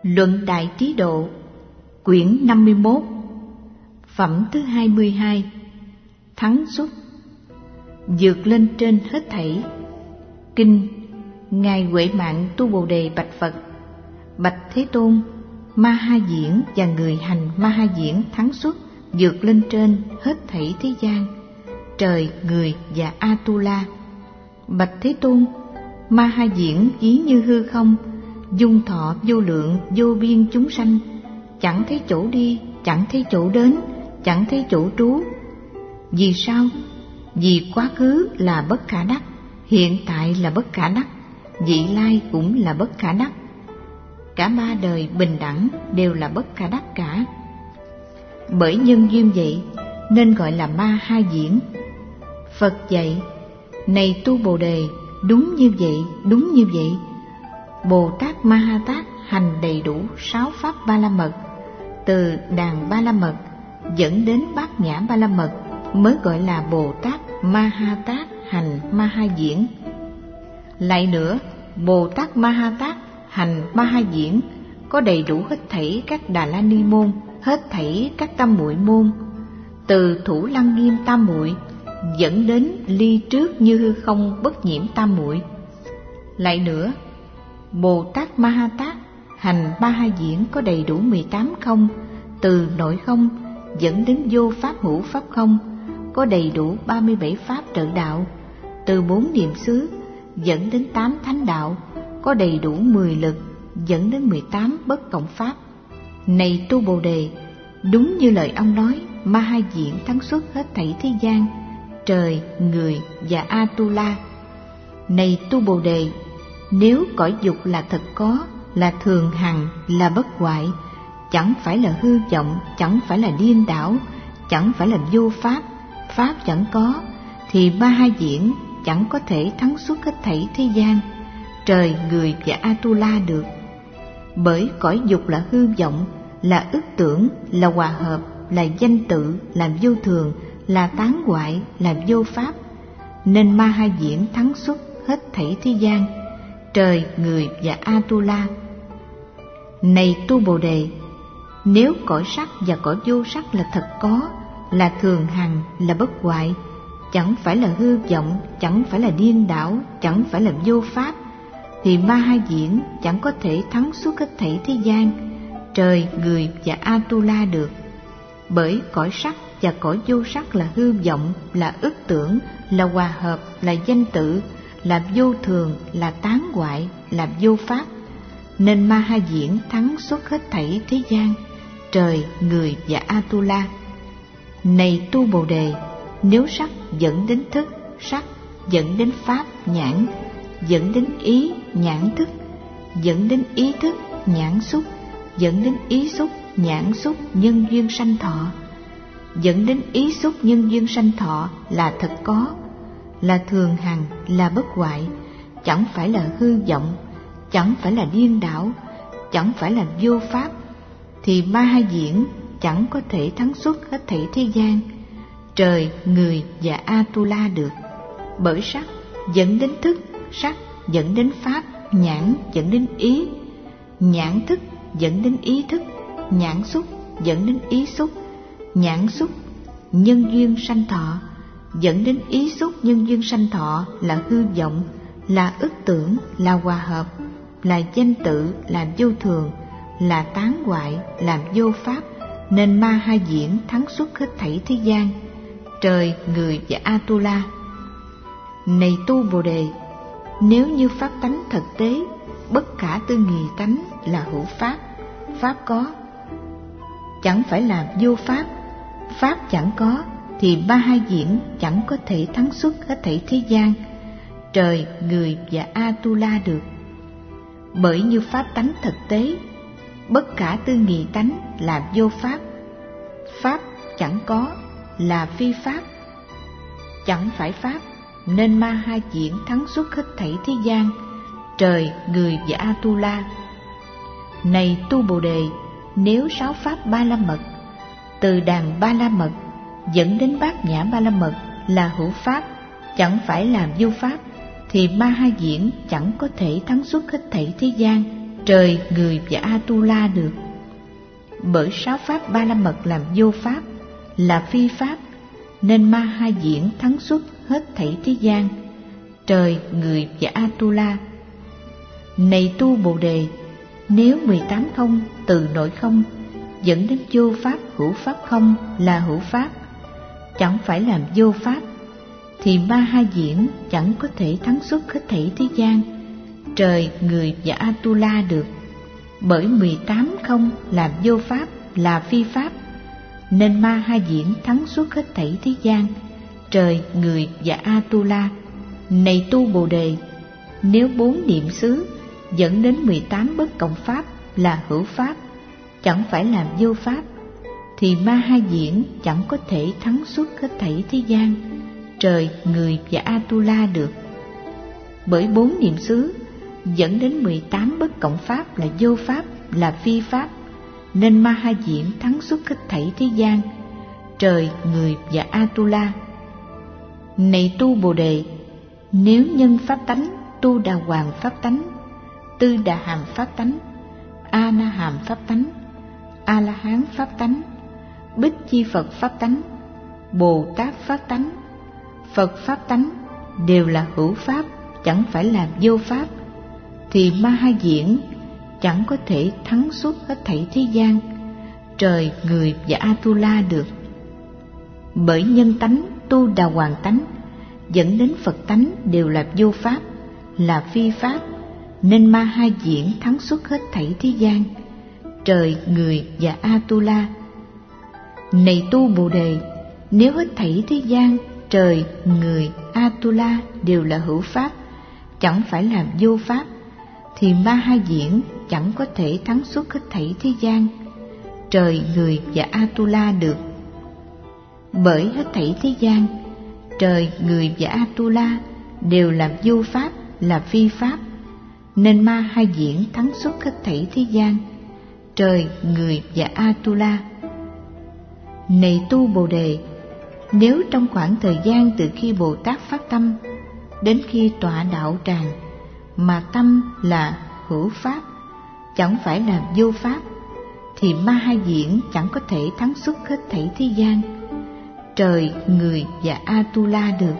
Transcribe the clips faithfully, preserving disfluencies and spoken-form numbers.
Luận Đại Trí Độ, quyển năm mươi mốt, phẩm thứ hai mươi hai, thắng xuất, vượt lên trên hết thảy. Kinh. Ngài Huệ Mạng Tu Bồ Đề bạch Phật: Bạch Thế Tôn, Ma Ha Diễn và người hành Ma Ha Diễn thắng xuất, vượt lên trên hết thảy thế gian, trời, người và Atula. Bạch Thế Tôn, Ma Ha Diễn ví như hư không, dung thọ vô lượng vô biên chúng sanh, chẳng thấy chỗ đi, chẳng thấy chỗ đến, chẳng thấy chỗ trú. Vì sao? Vì quá khứ là bất khả đắc, hiện tại là bất khả đắc, vị lai cũng là bất khả đắc. Cả ba đời bình đẳng đều là bất khả đắc cả. Bởi nhân duyên vậy nên gọi là Ma Ha Diễn. Phật dạy: Này Tu Bồ Đề, đúng như vậy, đúng như vậy. Bồ Tát Ma Ha Tát hành đầy đủ sáu pháp ba la mật, từ đàn ba la mật dẫn đến bát nhã ba la mật, mới gọi là Bồ Tát Ma Ha Tát hành Ma Ha Diễn. Lại nữa, Bồ Tát Ma Ha Tát hành Ma Ha Diễn có đầy đủ hết thảy các Đà La Ni môn, hết thảy các tam muội môn, từ Thủ Lăng Nghiêm tam muội dẫn đến ly trước như hư không bất nhiễm tam muội. Lại nữa, Bồ Tát Ma Ha Tát hành Ma Ha Diễn có đầy đủ mười tám không, từ nội không dẫn đến vô pháp hữu pháp không, có đầy đủ ba mươi bảy pháp trợ đạo, từ bốn niệm xứ dẫn đến tám thánh đạo, có đầy đủ mười lực dẫn đến mười tám bất cộng pháp. Này Tu Bồ Đề, đúng như lời ông nói, Ma Ha Diễn thắng xuất hết thảy thế gian, trời, người và Atula. Này Tu Bồ Đề, nếu cõi dục là thật có, là thường hằng, là bất hoại, chẳng phải là hư vọng, chẳng phải là điên đảo, chẳng phải là vô pháp, pháp chẳng có, thì Ma Ha Diễn chẳng có thể thắng xuất hết thảy thế gian, trời, người và Atula được. Bởi cõi dục là hư vọng, là ức tưởng, là hòa hợp, là danh tự, là vô thường, là tán hoại, là vô pháp, nên Ma Ha Diễn thắng xuất hết thảy thế gian, trời, người và Atula. Này Tu Bồ Đề, nếu cõi sắc và cõi vô sắc là thật có, là thường hằng, là bất hoại, chẳng phải là hư vọng, chẳng phải là điên đảo, chẳng phải là vô pháp, thì Ma Ha Diễn chẳng có thể thắng suốt hết thảy thế gian, trời, người và Atula được. Bởi cõi sắc và cõi vô sắc là hư vọng, là ức tưởng, là hòa hợp, là danh tự, là vô thường, là tán hoại, là vô pháp, nên Ma Ha Diễn thắng suốt hết thảy thế gian, trời, người và Atula. Này Tu Bồ Đề, nếu sắc dẫn đến thức, sắc dẫn đến pháp, nhãn, dẫn đến ý, nhãn thức, dẫn đến ý thức, nhãn xúc, dẫn đến ý xúc, nhãn xúc, nhân duyên sanh thọ, dẫn đến ý xúc nhân duyên sanh thọ là thật có, là thường hằng, là bất hoại, chẳng phải là hư vọng, chẳng phải là điên đảo, chẳng phải là vô pháp, thì Ma Ha Diễn chẳng có thể thắng xuất hết thảy thế gian, trời, người và Atula được. Bởi sắc dẫn đến thức, sắc dẫn đến pháp, nhãn dẫn đến ý, nhãn thức dẫn đến ý thức, nhãn xúc dẫn đến ý xúc, nhãn xúc nhân duyên sanh thọ, dẫn đến ý xúc nhân duyên sanh thọ là hư vọng, là ức tưởng, là hòa hợp, là danh tự, là vô thường, là tán hoại, là vô pháp, nên Ma Ha Diễn thắng xuất hết thảy thế gian, trời, người và Atula. Này Tu Bồ Đề, nếu như pháp tánh thực tế, bất khả tư nghì tánh là hữu pháp, pháp có, chẳng phải là vô pháp, pháp chẳng có, thì Ma Ha Diễn chẳng có thể thắng xuất hết thảy thế gian, trời, người và Atula được. Bởi như pháp tánh thực tế, bất khả tư nghì tánh là vô pháp, pháp chẳng có, là phi pháp, chẳng phải pháp, nên Ma Ha Diễn thắng xuất hết thảy thế gian, trời, người và Atula. Này Tu Bồ Đề, nếu sáu pháp ba la mật, từ đàn ba la mật dẫn đến bát nhã ba la mật là hữu pháp, chẳng phải là vô pháp, thì Ma Ha Diễn chẳng có thể thắng xuất hết thảy thế gian, trời, người và Atula được. Bởi sáu pháp Ba La Mật làm vô pháp, là phi pháp, nên Ma Ha Diễn thắng xuất hết thảy thế gian, trời, người và Atula. Này tu Bồ Đề, nếu mười tám không từ nội không dẫn đến vô pháp hữu pháp không là hữu pháp, chẳng phải làm vô pháp, thì Ma Ha Diễn chẳng có thể thắng xuất hết thảy thế gian, trời, người và Atula được. Bởi mười tám không làm vô pháp, là phi pháp, nên Ma Ha Diễn thắng xuất hết thảy thế gian, trời, người và Atula. Này tu Bồ Đề, nếu bốn niệm xứ dẫn đến mười tám bất cộng pháp là hữu pháp, chẳng phải làm vô pháp, thì Ma Ha Diễn chẳng có thể thắng xuất hết thảy thế gian, trời, người và Atula được. Bởi bốn niệm xứ dẫn đến mười tám bất cộng pháp là vô pháp, là phi pháp, nên Ma Ha Diễn thắng xuất hết thảy thế gian, trời, người và Atula. Này tu Bồ Đề, nếu nhân pháp tánh, tu đà hoàng pháp tánh, tư đà hàm pháp tánh, a na hàm pháp tánh, a la hán pháp tánh, bích chi Phật pháp tánh, Bồ Tát pháp tánh, Phật pháp tánh đều là hữu pháp, chẳng phải là vô pháp, thì Ma Ha Diễn chẳng có thể thắng suốt hết thảy thế gian, trời, người và Atula được. Bởi nhân tánh, tu đà hoàng tánh dẫn đến Phật tánh đều là vô pháp, là phi pháp, nên Ma Ha Diễn thắng xuất hết thảy thế gian, trời, người và Atula. Này tu Bồ Đề, nếu hết thảy thế gian, trời, người, Atula đều là hữu pháp, chẳng phải là vô pháp, thì Ma Ha Diễn chẳng có thể thắng xuất hết thảy thế gian, trời, người và Atula được. Bởi hết thảy thế gian, trời, người và Atula đều làm vô pháp, là phi pháp, nên Ma Ha Diễn thắng xuất hết thảy thế gian, trời, người và Atula. Này tu Bồ Đề, nếu trong khoảng thời gian từ khi Bồ Tát phát tâm đến khi tọa đạo tràng mà tâm là hữu pháp, chẳng phải là vô pháp, thì Ma Ha Diễn chẳng có thể thắng xuất hết thảy thế gian, trời, người và Atula được.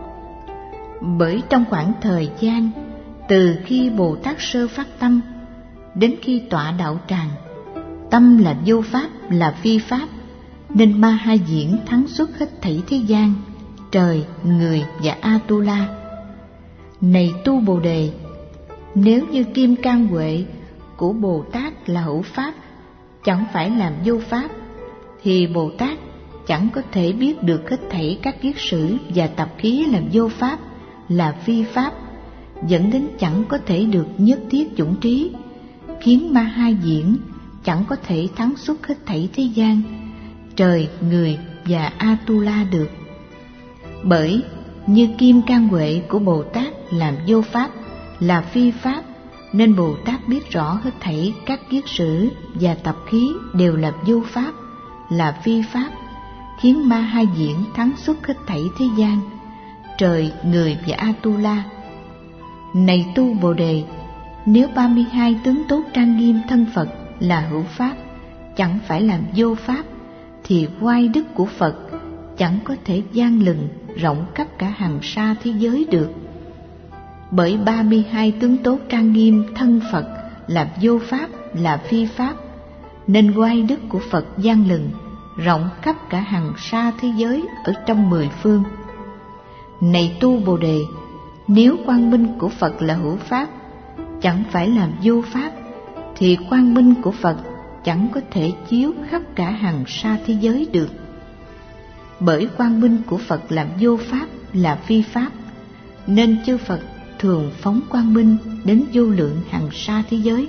Bởi trong khoảng thời gian từ khi Bồ Tát sơ phát tâm đến khi tọa đạo tràng, tâm là vô pháp, là phi pháp, nên Ma Ha Diễn thắng xuất hết thảy thế gian, trời, người và Atula. Này tu Bồ Đề, nếu như kim cang huệ của Bồ Tát là hữu pháp, chẳng phải làm vô pháp, thì Bồ Tát chẳng có thể biết được hết thảy các kiết sử và tập khí làm vô pháp, là phi pháp, dẫn đến chẳng có thể được nhất thiết chủng trí, khiến Ma Ha Diễn chẳng có thể thắng xuất hết thảy thế gian, trời, người và Atula được. Bởi như kim cang huệ của Bồ Tát làm vô pháp, là phi pháp, nên Bồ Tát biết rõ hết thảy các kiết sử và tập khí đều là vô pháp, là phi pháp, khiến Ma Ha Diễn thắng xuất hết thảy thế gian, trời, người và Atula. Này tu Bồ Đề, nếu ba mươi hai tướng tốt trang nghiêm thân Phật là hữu pháp, chẳng phải làm vô pháp, thì oai đức của Phật chẳng có thể gian lừng rộng khắp cả hằng sa thế giới được. Bởi ba mươi hai tướng tốt trang nghiêm thân Phật là vô pháp, là phi pháp, nên oai đức của Phật gian lừng rộng khắp cả hằng sa thế giới ở trong mười phương. Này tu Bồ Đề, nếu quang minh của Phật là hữu pháp, chẳng phải làm vô pháp, thì quang minh của Phật chẳng có thể chiếu khắp cả hằng sa thế giới được. Bởi quang minh của Phật làm vô pháp, là phi pháp, nên chư Phật thường phóng quang minh đến vô lượng hằng sa thế giới.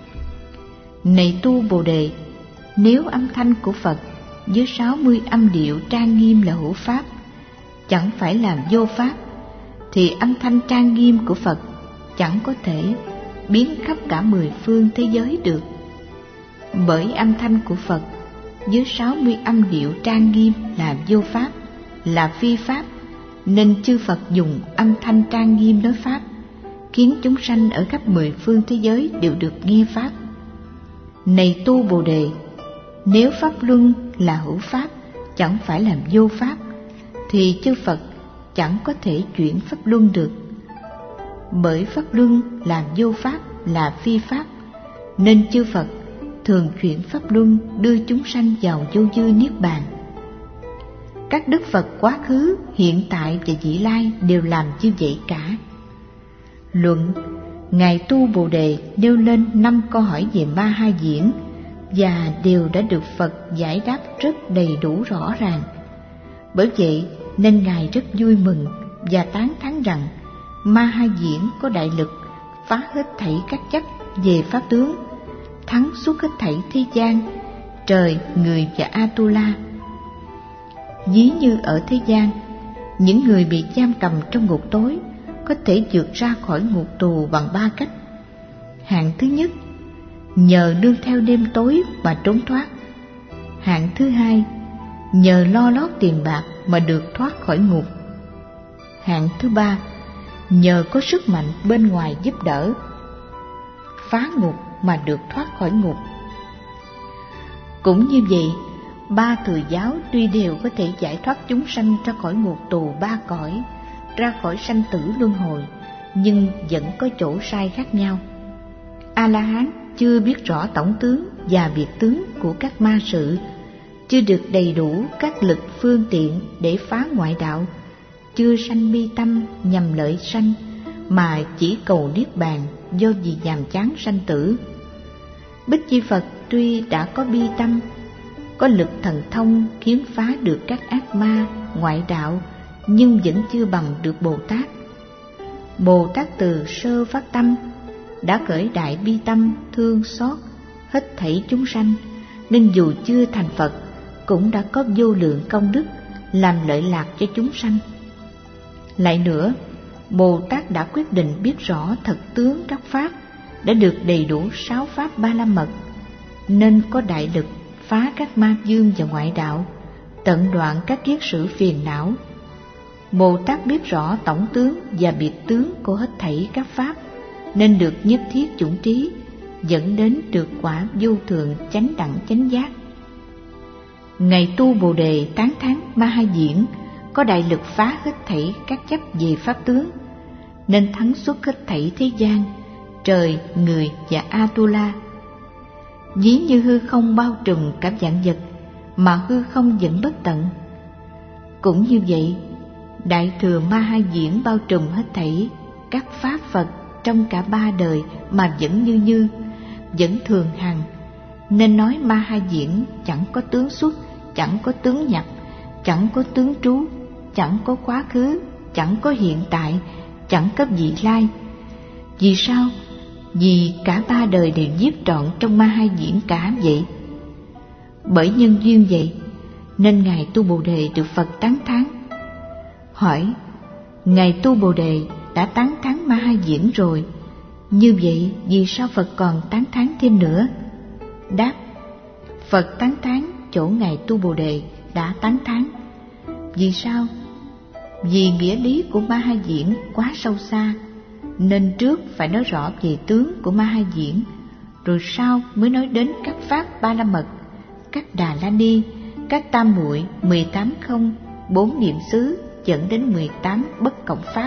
Này tu Bồ Đề, nếu âm thanh của Phật với sáu mươi âm điệu trang nghiêm là hữu pháp, chẳng phải làm vô pháp, thì âm thanh trang nghiêm của Phật chẳng có thể biến khắp cả mười phương thế giới được. Bởi âm thanh của Phật với sáu mươi âm điệu trang nghiêm là vô pháp, là phi pháp, nên chư Phật dùng âm thanh trang nghiêm nói pháp, khiến chúng sanh ở khắp mười phương thế giới đều được nghe Pháp. Này tu Bồ Đề, nếu Pháp Luân là hữu Pháp, chẳng phải làm vô Pháp, thì chư Phật chẳng có thể chuyển Pháp Luân được. Bởi Pháp Luân làm vô Pháp là phi Pháp, nên chư Phật thường chuyển Pháp Luân đưa chúng sanh vào vô dư niết bàn. Các Đức Phật quá khứ, hiện tại và vị lai đều làm như vậy cả. Luận: Ngài tu Bồ Đề nêu lên năm câu hỏi về Ma Ha Diễn và đều đã được Phật giải đáp rất đầy đủ rõ ràng. Bởi vậy nên Ngài rất vui mừng và tán thán rằng Ma Ha Diễn có đại lực phá hết thảy các chấp về pháp tướng, thắng suốt hết thảy thế gian, trời, người và Atula. Ví như ở thế gian, những người bị giam cầm trong ngục tối có thể vượt ra khỏi ngục tù bằng ba cách. Hạng thứ nhất, nhờ nương theo đêm tối mà trốn thoát. Hạng thứ hai, nhờ lo lót tiền bạc mà được thoát khỏi ngục. Hạng thứ ba, nhờ có sức mạnh bên ngoài giúp đỡ, phá ngục mà được thoát khỏi ngục. Cũng như vậy, ba thừa giáo tuy đều có thể giải thoát chúng sanh ra khỏi ngục tù ba cõi, ra khỏi sanh tử luân hồi, nhưng vẫn có chỗ sai khác nhau. A-la-hán chưa biết rõ tổng tướng và biệt tướng của các ma sự, chưa được đầy đủ các lực phương tiện để phá ngoại đạo, chưa sanh bi tâm nhằm lợi sanh, mà chỉ cầu niết bàn do vì nhàm chán sanh tử. Bích Chi Phật tuy đã có bi tâm, có lực thần thông khiến phá được các ác ma ngoại đạo, nhưng vẫn chưa bằng được Bồ Tát. Bồ Tát từ sơ phát tâm đã khởi đại bi tâm thương xót hết thảy chúng sanh, nên dù chưa thành Phật cũng đã có vô lượng công đức làm lợi lạc cho chúng sanh. Lại nữa, Bồ Tát đã quyết định biết rõ thật tướng các pháp, đã được đầy đủ sáu pháp ba la mật, nên có đại lực phá các ma dương và ngoại đạo, tận đoạn các kiết sử phiền não. Bồ Tát biết rõ tổng tướng và biệt tướng của hết thảy các pháp, nên được nhất thiết chủng trí, dẫn đến được quả vô thường chánh đẳng chánh giác. Ngài tu Bồ Đề tán thán Ma Ha Diễn có đại lực phá hết thảy các chấp về pháp tướng, nên thắng xuất hết thảy thế gian, trời, người và Atula. Ví như hư không bao trùm cả vạn vật, mà hư không vẫn bất tận. Cũng như vậy, Đại Thừa Ma Ha Diễn bao trùm hết thảy các pháp Phật trong cả ba đời mà vẫn như như, vẫn thường hằng. Nên nói Ma Ha Diễn chẳng có tướng xuất, chẳng có tướng nhập, chẳng có tướng trú, chẳng có quá khứ, chẳng có hiện tại, chẳng có vị lai. Vì sao? Vì cả ba đời đều nhiếp trọn trong Ma Ha Diễn cả vậy. Bởi nhân duyên vậy, nên Ngài tu Bồ Đề được Phật tán thán. Hỏi: Ngài tu Bồ Đề đã tán thán Ma Ha Diễn rồi, như vậy vì sao Phật còn tán thán thêm nữa? Đáp: Phật tán thán chỗ Ngài tu Bồ Đề đã tán thán. Vì sao? Vì nghĩa lý của Ma Ha Diễn quá sâu xa, nên trước phải nói rõ về tướng của Ma Ha Diễn, rồi sau mới nói đến các pháp ba la mật, các Đà La Ni, các tam muội, mười tám không, bốn niệm xứ, dẫn đến mười tám bất cộng pháp.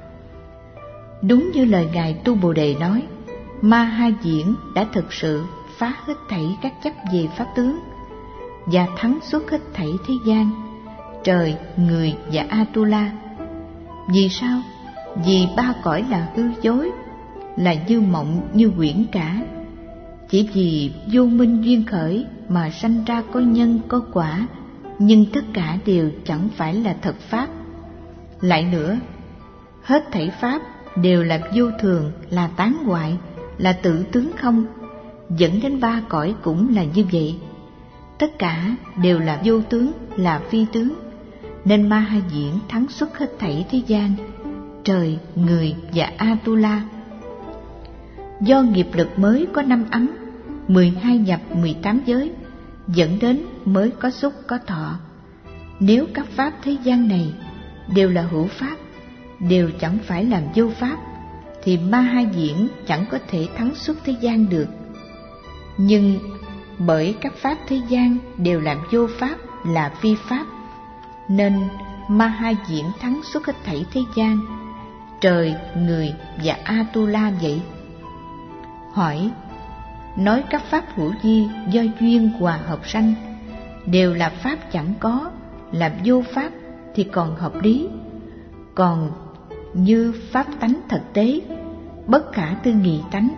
Đúng như lời Ngài tu Bồ Đề nói, Ma Ha Diễn đã thực sự phá hết thảy các chấp về pháp tướng và thắng xuất hết thảy thế gian, trời, người và Atula. Vì sao? Vì ba cõi là hư dối, là như mộng như quyển cả. Chỉ vì vô minh duyên khởi mà sanh ra có nhân có quả, nhưng tất cả đều chẳng phải là thật pháp. Lại nữa, hết thảy pháp đều là vô thường, là tán hoại, là tự tướng không, dẫn đến ba cõi cũng là như vậy. Tất cả đều là vô tướng, là phi tướng, nên Ma Ha Diễn thắng xuất hết thảy thế gian, trời, người và Atula. Do nghiệp lực mới có năm ấm, mười hai nhập, mười tám giới, dẫn đến mới có xúc có thọ. Nếu các pháp thế gian này đều là hữu pháp, đều chẳng phải làm vô pháp, thì Ma Ha Diễn chẳng có thể thắng xuất thế gian được. Nhưng bởi các pháp thế gian đều làm vô pháp, là phi pháp, nên Ma Ha Diễn thắng xuất hết thảy thế gian, trời, người và Atula vậy. Hỏi: nói các pháp hữu vi do duyên hòa hợp sanh đều là pháp chẳng có, là vô pháp thì còn hợp lý. Còn như pháp tánh thực tế, bất khả tư nghị tánh,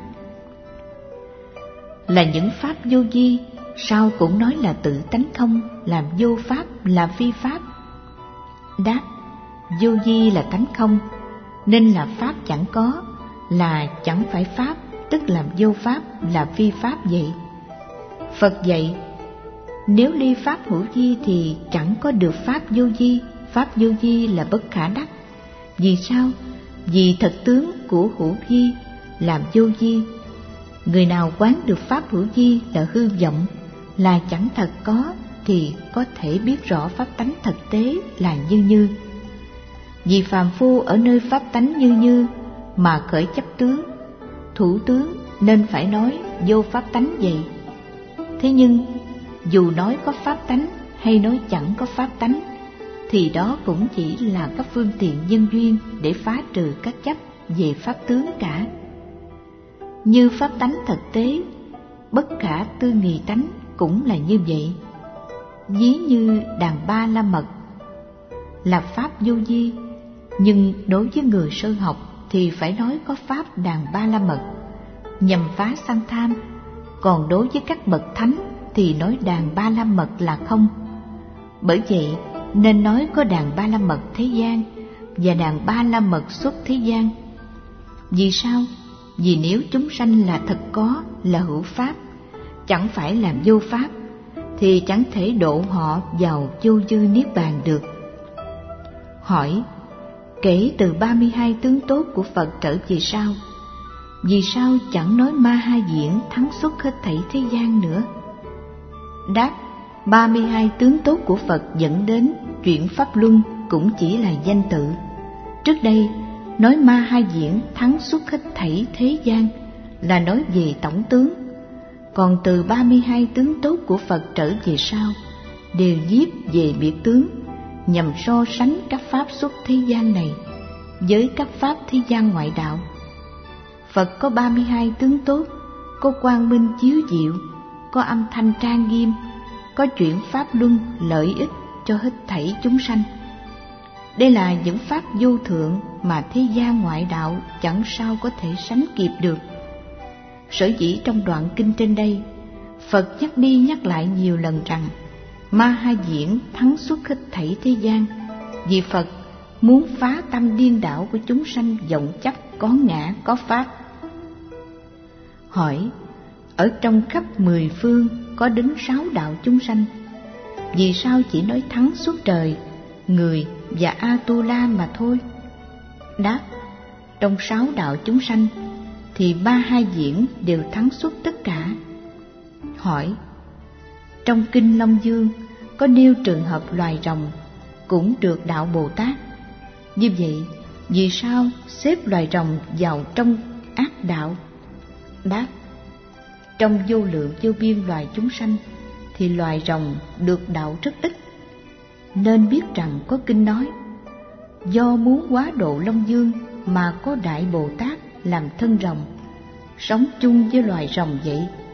là những pháp vô vi, sao cũng nói là tự tánh không, làm vô pháp, là phi pháp. Đáp: vô vi là tánh không, nên là pháp chẳng có, là chẳng phải pháp, tức làm vô pháp, là phi pháp vậy. Phật dạy: nếu ly pháp hữu vi thì chẳng có được pháp vô vi, pháp vô vi là bất khả đắc. Vì sao? Vì thật tướng của hữu vi làm vô vi. Người nào quán được pháp hữu vi là hư vọng, là chẳng thật có, thì có thể biết rõ pháp tánh thực tế là như như. Vì phàm phu ở nơi pháp tánh như như mà khởi chấp tướng, thủ tướng, nên phải nói vô pháp tánh vậy. Thế nhưng dù nói có pháp tánh hay nói chẳng có pháp tánh, thì đó cũng chỉ là các phương tiện nhân duyên để phá trừ các chấp về pháp tướng cả. Như pháp tánh thực tế, bất khả tư nghị tánh cũng là như vậy. Ví như đàn ba la mật là pháp vô vi, nhưng đối với người sơ học thì phải nói có pháp đàn ba la mật nhằm phá sanh tham, còn đối với các bậc thánh thì nói đàn ba la mật là không. Bởi vậy nên nói có đàn ba la mật thế gian và đàn ba la mật xuất thế gian. Vì sao? Vì nếu chúng sanh là thật có, là hữu pháp, chẳng phải làm vô pháp, thì chẳng thể độ họ vào vô dư niết bàn được. Hỏi: kể từ ba mươi hai tướng tốt của Phật trở về sau, vì sao chẳng nói Ma Ha Diễn thắng xuất hết thảy thế gian nữa? Đáp: ba mươi hai tướng tốt của Phật dẫn đến chuyển pháp luân cũng chỉ là danh tự. Trước đây nói Ma Ha Diễn thắng xuất hết thảy thế gian là nói về tổng tướng, còn từ ba mươi hai tướng tốt của Phật trở về sau đều viết về biệt tướng, nhằm so sánh các pháp xuất thế gian này với các pháp thế gian ngoại đạo. Phật có ba mươi hai tướng tốt, có quang minh chiếu diệu, có âm thanh trang nghiêm, có chuyển pháp luân lợi ích cho hết thảy chúng sanh. Đây là những pháp vô thượng mà thế gian ngoại đạo chẳng sao có thể sánh kịp được. Sở dĩ trong đoạn kinh trên đây, Phật nhắc đi nhắc lại nhiều lần rằng Ma Ha Diễn thắng xuất hết thảy thế gian, vì Phật muốn phá tâm điên đảo của chúng sanh vọng chấp có ngã có pháp. Hỏi: ở trong khắp mười phương có đến sáu đạo chúng sanh, vì sao chỉ nói thắng xuất trời, người và Atula mà thôi? Đáp: trong sáu đạo chúng sanh thì Ma Ha Diễn đều thắng xuất tất cả. Hỏi: trong kinh Long Dương có nêu trường hợp loài rồng cũng được đạo Bồ Tát, như vậy vì sao xếp loài rồng vào trong ác đạo? Đáp: trong vô lượng vô biên loài chúng sanh thì loài rồng được đạo rất ít, nên biết rằng có kinh nói: do muốn quá độ Long Dương mà có đại Bồ Tát làm thân rồng, sống chung với loài rồng vậy.